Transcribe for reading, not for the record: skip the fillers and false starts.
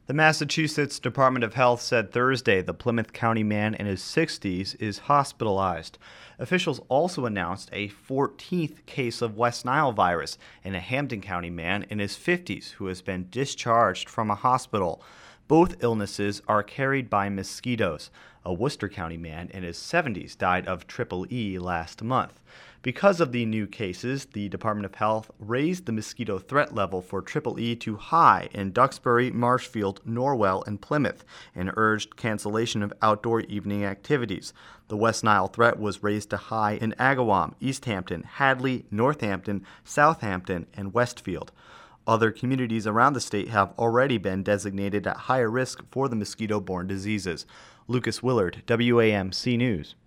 The Massachusetts Department of Health said Thursday the Plymouth County man in his 60s is hospitalized. Officials also announced a 14th case of West Nile virus in a Hampden County man in his 50s who has been discharged from a hospital. Both illnesses are carried by mosquitoes. A Worcester County man in his 70s died of Triple E last month. Because of the new cases, the Department of Health raised the mosquito threat level for Triple E to high in Duxbury, Marshfield, Norwell, and Plymouth, and urged cancellation of outdoor evening activities. The West Nile threat was raised to high in Agawam, East Hampton, Hadley, Northampton, Southampton, and Westfield. Other communities around the state have already been designated at higher risk for the mosquito-borne diseases. Lucas Willard, WAMC News.